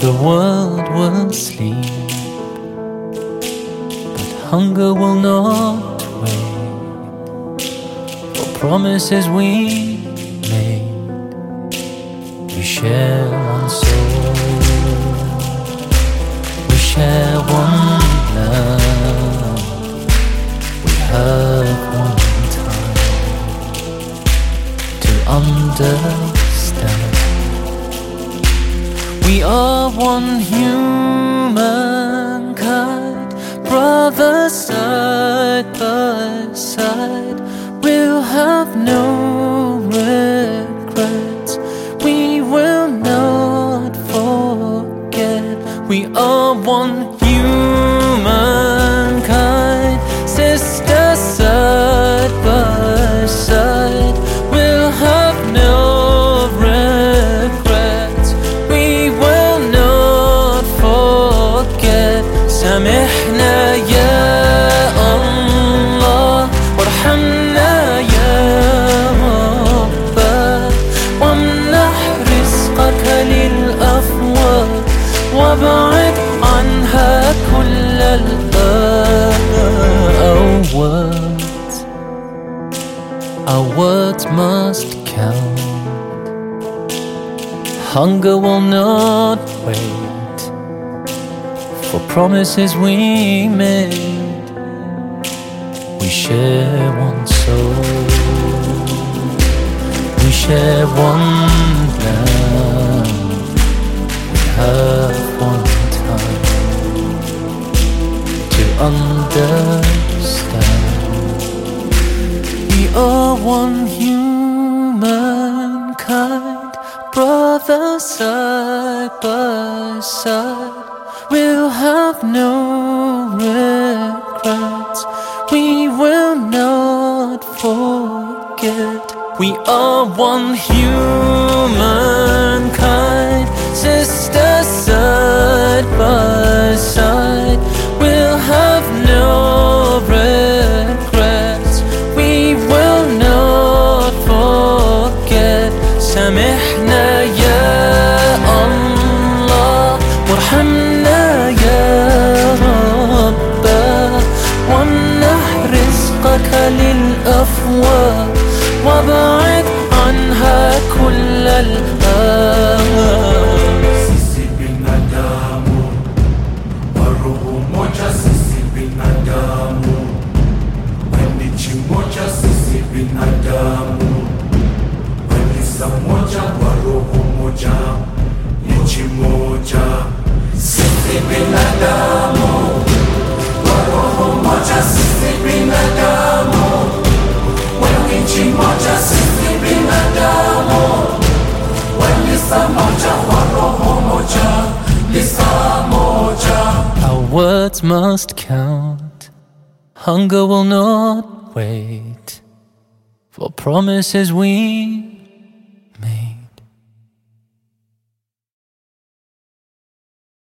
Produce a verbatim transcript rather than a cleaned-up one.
the world will sleep, but hunger will not wait for promises we made. We share one soul, we share one love, we have one time to understand. We are one humankind, brothers side by side. We'll have no regrets, we will not forget. We are one humankind, sisters side by side. We'll have no regrets, we will not forget. سامحنا يا الله وارحمنا يا رب، وامنح رزقك للأفواه وابعد عنها كل الآه. Our words, our words must count. Hunger will not wait for promises we made. We share one soul, we share one love, we have one time to understand. We are one humankind, brothers side by side. We'll have no regrets, we will not forget. We are one humankind, sisters side by side. We'll have no regrets, we will not forget. سامحنا يا الله وارحمنا يا رب، وامنح رزقك للأفواه وابعد عنها كل الآه. Sisi binadamu, wa roho moja sisi binadamu, wenye nchi moja sisi binadamu, wenye saa moja wa roho moja, nchi moja. Sisi binadamu, wa roho moja sisi binadamu, wenye nchi moja sisi binadamu, wenye saa moja wa roho moja, ni saa moja. Our words must count. Hunger will not wait for promises we